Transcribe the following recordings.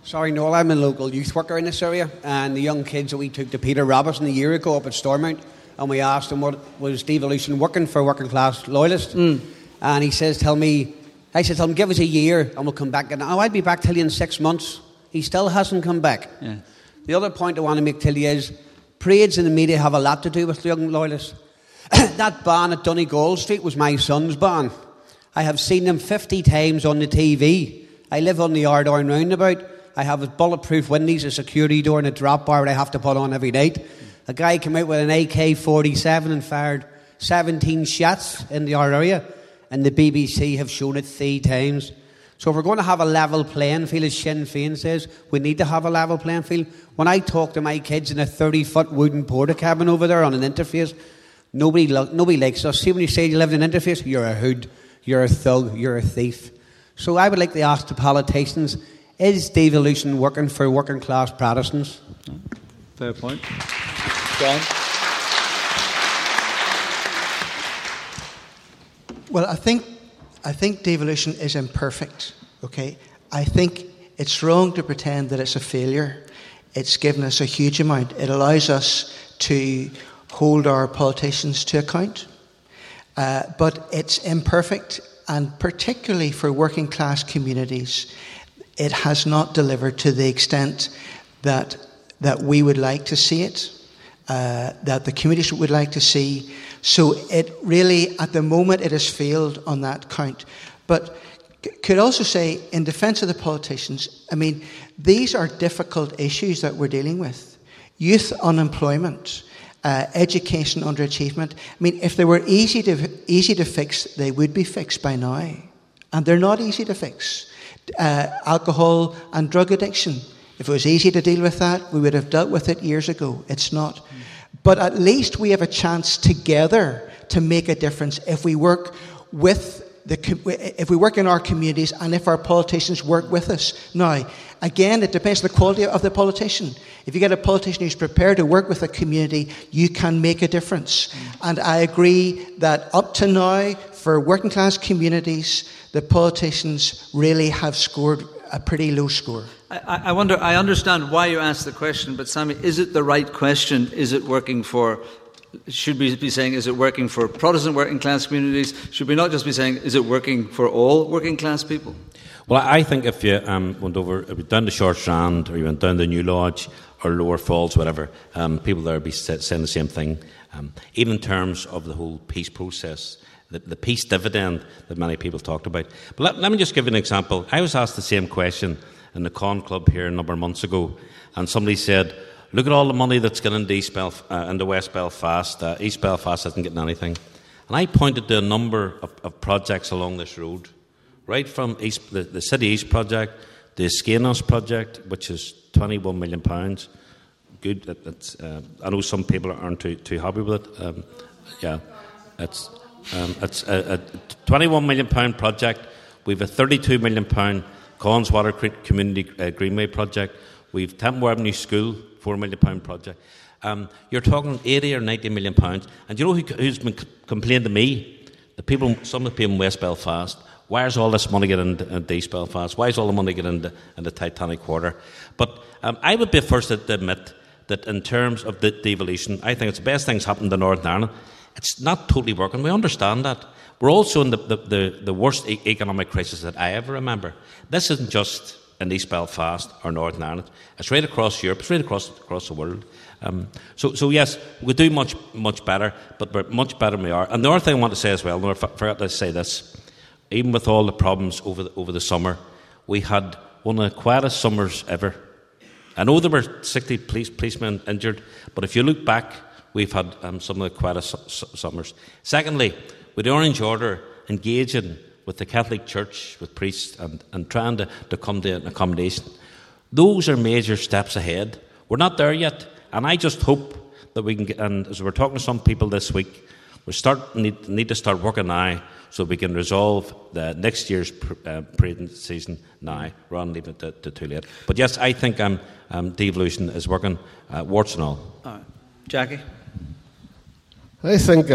Sorry, Noel, I'm a local youth worker in this area, and the young kids that we took to Peter Robinson a year ago up at Stormont, and we asked him what was devolution working for working class loyalists, and he says, tell me, give us a year and we'll come back. And I'll be back till you in 6 months. He still hasn't come back. Yeah. The other point I want to make to you is, parades in the media have a lot to do with the young loyalists. That ban at Donegal Street was my son's ban. I have seen them 50 times on the TV. I live on the Ardorn roundabout. I have a bulletproof windows, a security door and a drop bar that I have to put on every night. A guy came out with an AK-47 and fired 17 shots in the area, and the BBC have shown it 3 times. So if we're going to have a level playing field, as Sinn Féin says, we need to have a level playing field. When I talk to my kids in a 30-foot wooden porta cabin over there on an interface, nobody likes us. See, when you say you live in an interface, you're a hood, you're a thug, you're a thief. So I would like to ask the politicians, is devolution working for working class Protestants? Fair point. John? Well, I think devolution is imperfect, okay? I think it's wrong to pretend that it's a failure. It's given us a huge amount. It allows us to hold our politicians to account. But it's imperfect, and particularly for working class communities, it has not delivered to the extent that we would like to see it, that the communities would like to see. So it really, at the moment, it has failed on that count. But could also say, in defence of the politicians, I mean, these are difficult issues that we're dealing with. Youth unemployment, education underachievement. I mean, if they were easy to fix, they would be fixed by now. And they're not easy to fix. Alcohol and drug addiction. If it was easy to deal with that, we would have dealt with it years ago. It's not. But at least we have a chance together to make a difference if we work if we work in our communities and if our politicians work with us. Now, again, it depends on the quality of the politician. If you get a politician who's prepared to work with a community, you can make a difference. And I agree that up to now, for working class communities, the politicians really have scored a pretty low score. I wonder, I understand why you asked the question, but Sammy, is it the right question? Is it working for... Should we be saying, is it working for Protestant working class communities? Should we not just be saying, is it working for all working class people? Well, I think if you went down to Short Strand, or you went down to New Lodge or Lower Falls, whatever, people there would be saying the same thing. Even in terms of the whole peace process, the peace dividend that many people talked about. But let me just give you an example. I was asked the same question in the Con Club here a number of months ago, and somebody said, look at all the money that's gone into into West Belfast. East Belfast isn't getting anything. And I pointed to a number of projects along this road, right from the City East project, the Skenos project, which is £21 million. Good. I know some people aren't too happy with it. It's a £21 million project. We have a £32 million Collinswater Creek Community Greenway project. We have Temple Avenue School, £4 million project. You're talking 80 or 90 million pounds. And you know who's been complaining to me? Some of the people in West Belfast. Why is all this money getting into East Belfast? Why is all the money getting into Titanic Quarter? But I would be first to admit that in terms of the devolution, I think it's the best thing's happened to Northern Ireland. It's not totally working. We understand that. We're also in the worst economic crisis that I ever remember. This isn't just in East Belfast or Northern Ireland. It's right across Europe. It's right across the world. So yes, we could do much better, but we're much better than we are. And the other thing I want to say as well, and I forgot to say this, even with all the problems over the summer, we had one of the quietest summers ever. I know there were 60 policemen injured, but if you look back, we've had some of the quietest summers. Secondly, with the Orange Order engaging with the Catholic Church, with priests, and trying to come to an accommodation, those are major steps ahead. We're not there yet, and I just hope that we can get, and as we're talking to some people this week, we need to start working now so we can resolve the next year's parading season now, rather than leaving it too late. But yes, I think devolution is working, warts and all. Jackie? I think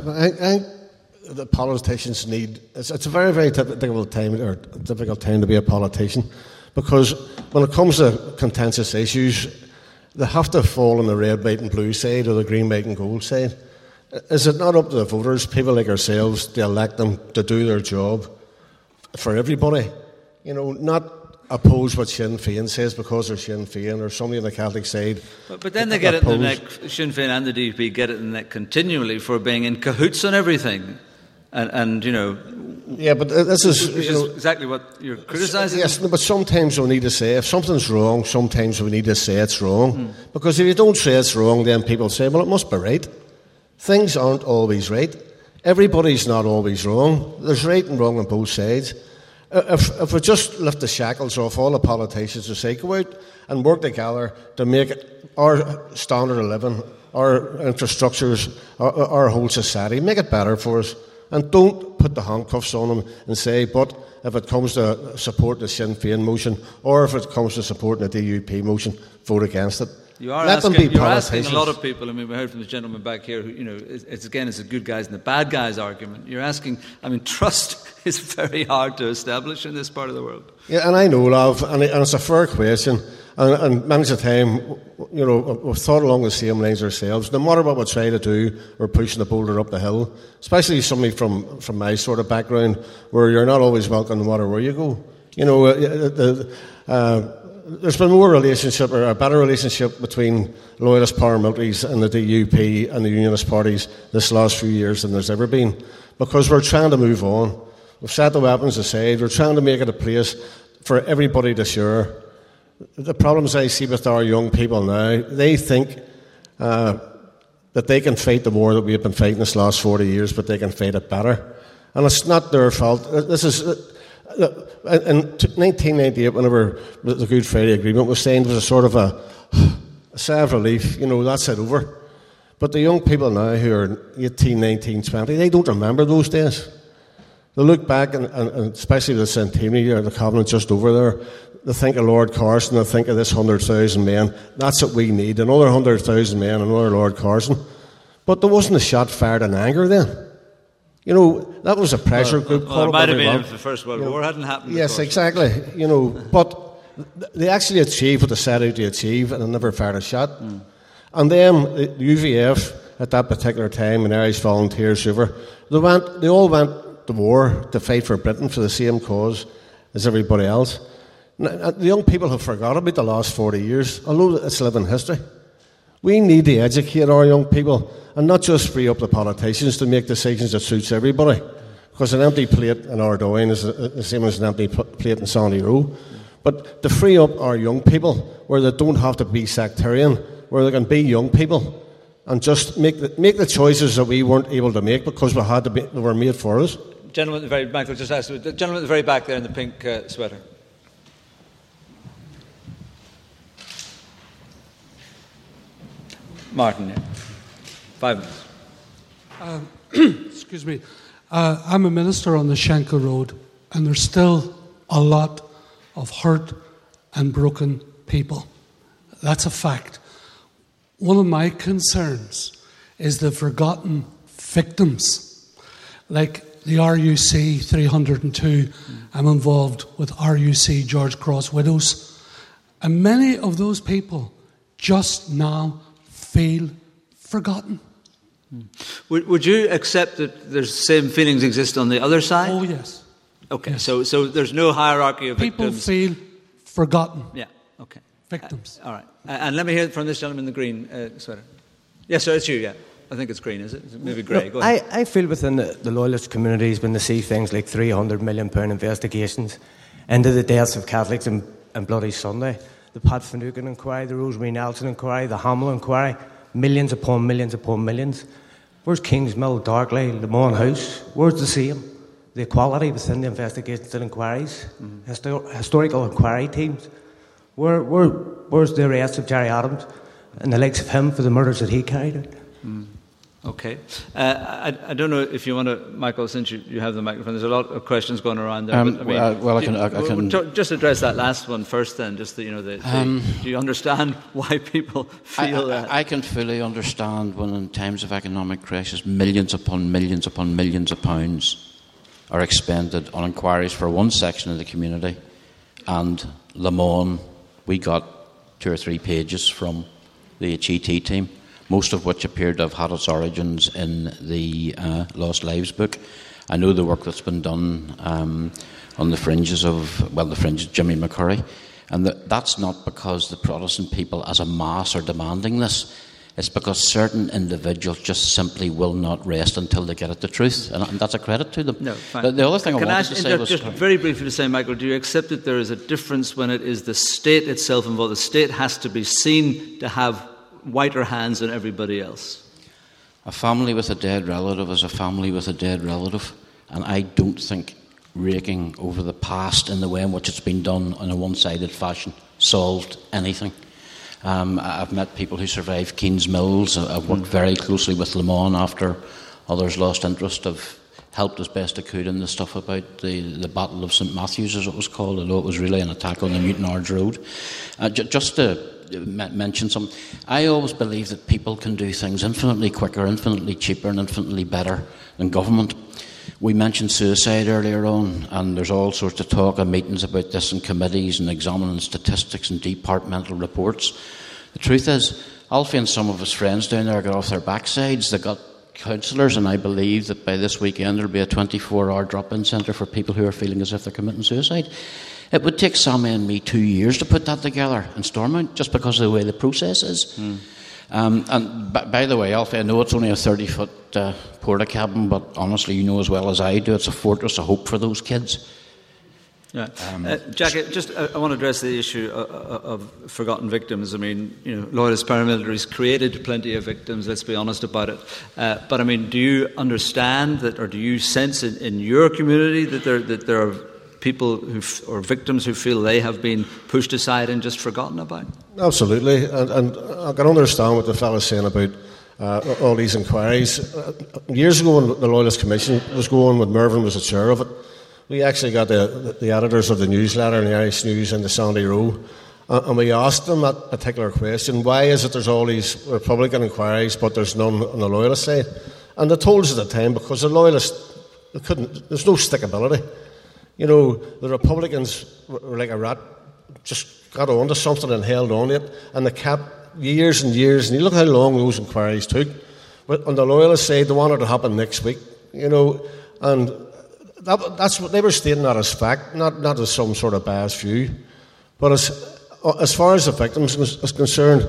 the politicians need... It's a very, very difficult time to be a politician, Because when it comes to contentious issues, they have to fall on the red, white and blue side or the green, white and gold side. Is it not up to the voters, people like ourselves, to elect them to do their job for everybody? You know, not oppose what Sinn Féin says because they're Sinn Féin or somebody on the Catholic side. But then they get it in the neck, Sinn Féin and the DUP get it in the neck continually for being in cahoots on everything. And you know... Yeah, but this is... Which is exactly what you're criticising. Yes, but sometimes we need to say, if something's wrong, sometimes we need to say it's wrong. Because if you don't say it's wrong, then people say, well, it must be right. Things aren't always right. Everybody's not always wrong. There's right and wrong on both sides. If we just lift the shackles off all the politicians to say, go out and work together to make our standard of living, our infrastructures, our whole society, make it better for us. And don't put the handcuffs on them and say, but if it comes to supporting the Sinn Féin motion or if it comes to supporting the DUP motion, vote against it. You are Let asking, them be you're politicians. asking a lot of people. I mean, we heard from this gentleman back here who, you know, it's a good guys and the bad guys argument. You're asking, I mean, trust is very hard to establish in this part of the world. Yeah, and I know, love, and it's a fair question. And many of the time, you know, we've thought along the same lines ourselves. No matter what we try to do, we're pushing the boulder up the hill. Especially somebody from my sort of background, where you're not always welcome no matter where you go. You know, there's been more relationship, or a better relationship between loyalist paramilitaries and the DUP and the Unionist parties this last few years than there's ever been. Because we're trying to move on. We've set the weapons aside. We're trying to make it a place for everybody to share. The problems I see with our young people now, they think that they can fight the war that we've been fighting this last 40 years, but they can fight it better. And it's not their fault. This is... In 1998, whenever the Good Friday Agreement was signed, it was a sort of a sigh of relief. You know, that's it over. But the young people now who are 18, 19, 20, they don't remember those days. They look back, and especially the centenary or the Covenant just over there, they think of Lord Carson, they think of this 100,000 men. That's what we need, another 100,000 men, another Lord Carson. But there wasn't a shot fired in anger then. You know, that was a pressure group. Well, it might have been if the First World War hadn't happened. Yes, exactly. You know, but they actually achieved what they set out to achieve, and they never fired a shot. And then the UVF at that particular time, and Irish Volunteers, they all went to war to fight for Britain for the same cause as everybody else. Now, the young people have forgot about the last 40 years, although it's living history. We need to educate our young people and not just free up the politicians to make decisions that suits everybody. Because an empty plate in Ardoyne is the same as an empty plate in Sandy Row. But to free up our young people where they don't have to be sectarian, where they can be young people and just make the choices that we weren't able to make because they were made for us. Gentleman at the very back, I'll just ask you, the gentleman at the very back there in the pink sweater. Martin, yeah. 5 minutes. Excuse me. I'm a minister on the Schenkel Road, and there's still a lot of hurt and broken people. That's a fact. One of my concerns is the forgotten victims, like the RUC 302. I'm involved with RUC George Cross Widows. And many of those people just now feel forgotten. Would you accept that the same feelings exist on the other side? Oh, yes. Okay, yes. So there's no hierarchy of victims. People feel forgotten. Yeah, okay. Victims. All right. And let me hear from this gentleman in the green sweater. Yes, sir, it's you, yeah. I think it's green, is it? Maybe grey. Go ahead. I feel within the loyalist communities when they see things like £300 million investigations into the deaths of Catholics and Bloody Sunday, the Pat Finucane inquiry, the Rosemary Nelson inquiry, the Hamill inquiry, millions upon millions upon millions. Where's Kingsmill, Darkley, Le Mans House? Where's the same? The equality within the investigations and inquiries, historical inquiry teams. Where's the arrest of Gerry Adams and the likes of him for the murders that he carried out? Okay. I don't know if you want to, Michael, since you have the microphone, there's a lot of questions going around there. I can just address that last one first then, just do you understand why people feel that? I can fully understand when in times of economic crisis, millions upon millions upon millions of pounds are expended on inquiries for one section of the community and Le Mans, we got 2 or 3 pages from the HET team, most of which appeared to have had its origins in the Lost Lives book. I know the work that's been done on the fringes of, well, the fringes, Jimmy McCurry. And that's not because the Protestant people as a mass are demanding this. It's because certain individuals just simply will not rest until they get at the truth. And that's a credit to them. No, fine. The other thing I wanted to say was... Just very briefly to say, Michael, do you accept that there is a difference when it is the state itself involved? The state has to be seen to have whiter hands than everybody else. A family with a dead relative is a family with a dead relative. And I don't think raking over the past in the way in which it's been done in a one-sided fashion solved anything. I've met people who survived Keynes Mills. I've worked very closely with Le Mans after others lost interest. I've helped as best I could in the stuff about the Battle of St Matthews, as it was called, although it was really an attack on the Newton Ards Road. Just to mention something, I always believe that people can do things infinitely quicker, infinitely cheaper and infinitely better than government. We mentioned suicide earlier on, and there's all sorts of talk and meetings about this in committees and examining statistics and departmental reports. The truth is, Alfie and some of his friends down there got off their backsides. They got counsellors, and I believe that by this weekend there'll be a 24-hour drop-in centre for people who are feeling as if they're committing suicide. It would take Sammy and me 2 years to put that together in Stormont, just because of the way the process is. And by the way, Alfie, I know it's only a 30-foot porta cabin, but honestly, you know as well as I do, it's a fortress of hope for those kids. Yeah. Jack, I want to address the issue of forgotten victims. I mean, loyalist paramilitaries created plenty of victims, let's be honest about it. But I mean, do you understand that, or do you sense in your community that there are people or victims who feel they have been pushed aside and just forgotten about? Absolutely, and I can understand what the fellow's saying about all these inquiries. Years ago, when the Loyalist Commission was going, when Mervyn was the chair of it, we actually got the editors of the newsletter and the Irish News into Sandy Row, and we asked them that particular question: why is it there's all these Republican inquiries but there's none on the Loyalist side? And they told us at the time, because the Loyalists, there's no stickability. The Republicans were like a rat, just got onto something and held on to it, and they kept years and years, and you look how long those inquiries took. But on the Loyalist side, they wanted it to happen next week, and that's what they were stating, that as fact, not as some sort of biased view. But as far as the victims is concerned,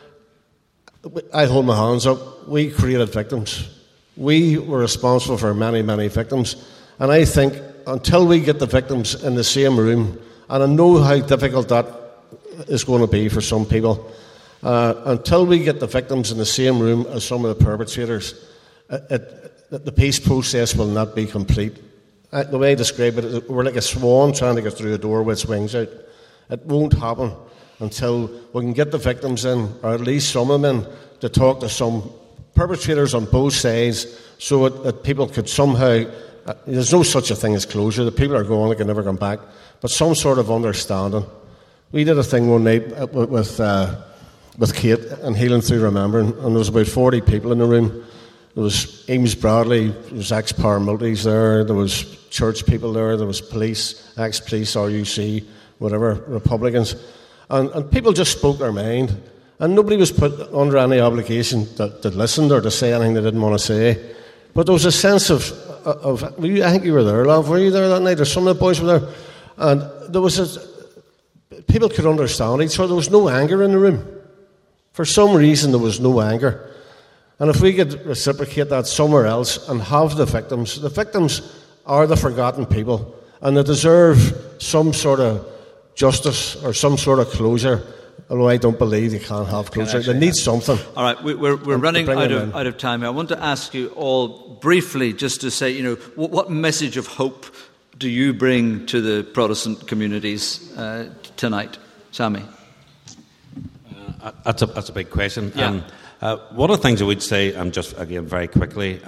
I hold my hands up. We created victims. We were responsible for many, many victims, and I think until we get the victims in the same room, and I know how difficult that is going to be for some people, until we get the victims in the same room as some of the perpetrators, the peace process will not be complete. The way I describe it, we're like a swan trying to get through a door with its wings out. It won't happen until we can get the victims in, or at least some of them in, to talk to some perpetrators on both sides, so that people could somehow... there's no such a thing as closure. The people are gone, they can never come back. But some sort of understanding. We did a thing one night with Kate and Healing Through Remembering, and there was about 40 people in the room. There was Eames Bradley, there was ex-paramilitaries there was church people there was police, ex-police, RUC, whatever, Republicans. And people just spoke their mind. And nobody was put under any obligation to listen or to say anything they didn't want to say. But there was a sense of I think you were there, love. Were you there that night? Or some of the boys were there. And there was people could understand each other. There was no anger in the room. For some reason, there was no anger. And if we could reciprocate that somewhere else and have the victims are the forgotten people, and they deserve some sort of justice or some sort of closure. Although I don't believe you can't have closure. They need something. All right, we're running out of time. I want to ask you all briefly just to say, what message of hope do you bring to the Protestant communities tonight? Sammy? That's a big question. Yeah. One of the things I would say, just again very quickly,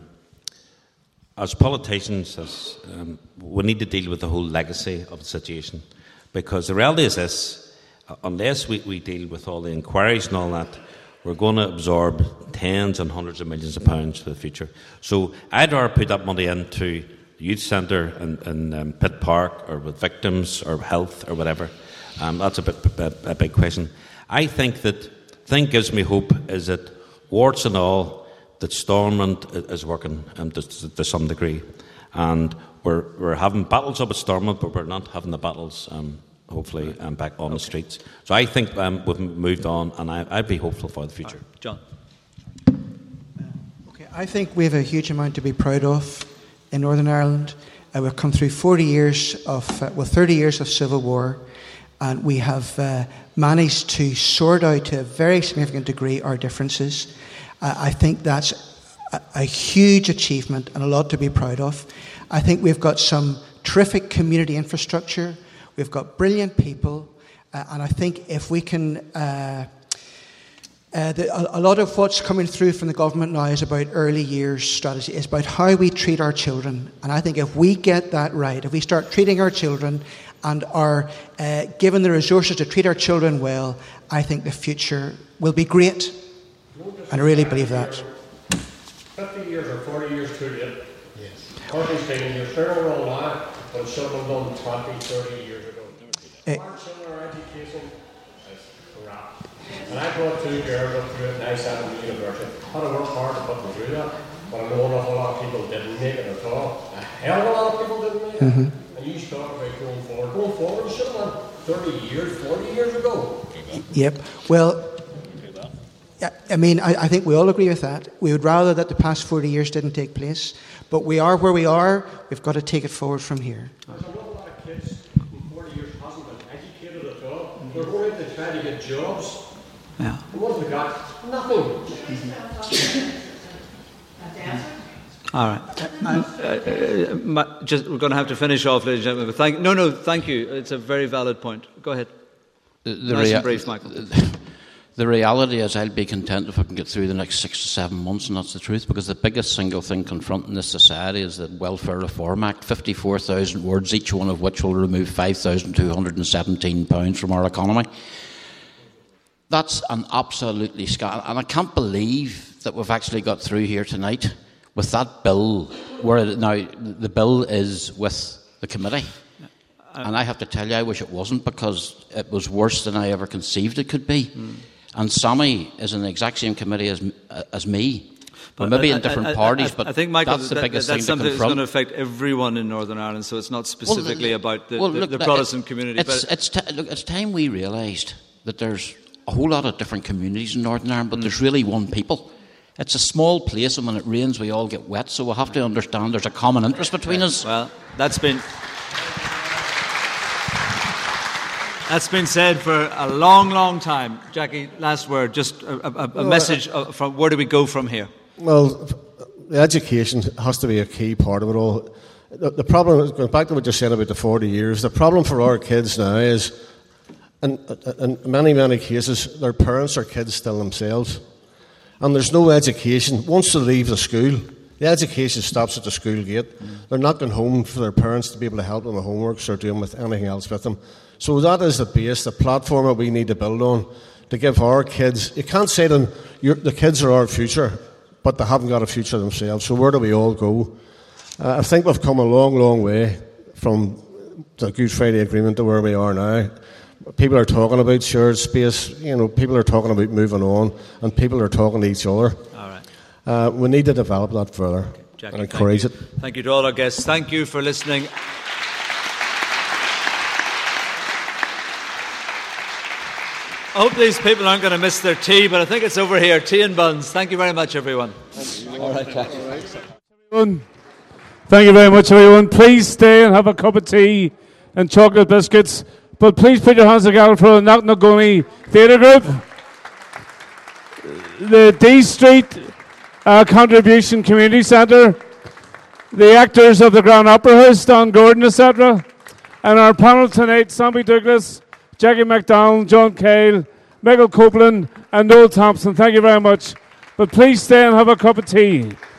as politicians, we need to deal with the whole legacy of the situation, because the reality is this: unless we deal with all the inquiries and all that, we're going to absorb tens and hundreds of millions of pounds for the future. So I'd rather put that money into the youth centre in Pitt Park, or with victims or health or whatever, That's a big question. I think that thing gives me hope is that warts and all, that Stormont is working to some degree, and we're having battles up at Stormont, but we're not having the battles hopefully back on the streets. So I think we've moved on, and I'd be hopeful for the future. Right. John. Okay, I think we have a huge amount to be proud of in Northern Ireland. We've come through 30 years of civil war, and we have managed to sort out to a very significant degree our differences. I think that's a huge achievement and a lot to be proud of. I think we've got some terrific community infrastructure. We've got brilliant people, and I think if we can... a lot of what's coming through from the government now is about early years strategy. It's about how we treat our children. And I think if we get that right, if we start treating our children and are given the resources to treat our children well, I think the future will be great. And I really believe that. 50 years or 40 years too late. Yes. Obviously, you're turning around now, but it should have been done 20, 30 years ago. Our similar education is crap. And I brought 2 girls up through it, and I sat in the university. I had to work hard to put them through that, but I know an awful lot of people didn't make it at all. A hell of a lot of people didn't make it. Mm-hmm. And you talk about going forward. Going forward, you should have done 30 years, 40 years ago. Yep. Well, I mean, I think we all agree with that. We would rather that the past 40 years didn't take place, but we are where we are. We've got to take it forward from here. There's a lot of kids in 40 years hasn't been educated at all. They're going out to try to get jobs. Yeah. And what have they got? Nothing. All right. We're going to have to finish off, ladies and gentlemen. But thank you. It's a very valid point. Go ahead. Nice and brief, Michael. The reality is I'll be content if I can get through the next 6 to 7 months, and that's the truth, because the biggest single thing confronting this society is the Welfare Reform Act, 54,000 words, each one of which will remove £5,217 from our economy. That's an absolutely scandal, and I can't believe that we've actually got through here tonight with that bill, now the bill is with the committee. And I have to tell you, I wish it wasn't, because it was worse than I ever conceived it could be. And Sammy is in the exact same committee as me. But maybe in different parties, but I think, Michael, that's the biggest thing that's to something that's confront. going to affect everyone in Northern Ireland, so it's not specifically about the Protestant community. It's time we realised that there's a whole lot of different communities in Northern Ireland, but there's really one people. It's a small place, and when it rains, we all get wet, so we'll have to understand there's a common interest between us. Well, that's been said for a long, long time. Jackie, last word, just a message from where do we go from here? Well, the education has to be a key part of it all. The problem, going back to what you said about the 40 years, the problem for our kids now is, in many, many cases, their parents are kids still themselves. And there's no education. Once they leave the school, the education stops at the school gate. They're not going home for their parents to be able to help them with homeworks or doing with anything else with them. So that is the base, the platform that we need to build on to give our kids. You can't say to them, the kids are our future, but they haven't got a future themselves. So where do we all go? I think we've come a long, long way from the Good Friday Agreement to where we are now. People are talking about shared space. People are talking about moving on, and people are talking to each other. All right. We need to develop that further Jackie, and encourage it. Thank you to all our guests. Thank you for listening. I hope these people aren't going to miss their tea, but I think it's over here. Tea and buns. Thank you very much, everyone. All right, Jack. Thank you very much, everyone. Please stay and have a cup of tea and chocolate biscuits. But please put your hands together for the Knocknagonie Theatre Group. The D Street Contribution Community Centre. The actors of the Grand Opera House, Don Gordon, etc. And our panel tonight, Sammy Douglas, Jackie MacDonald, John Cale, Michael Copeland and Noel Thompson. Thank you very much. But please stay and have a cup of tea.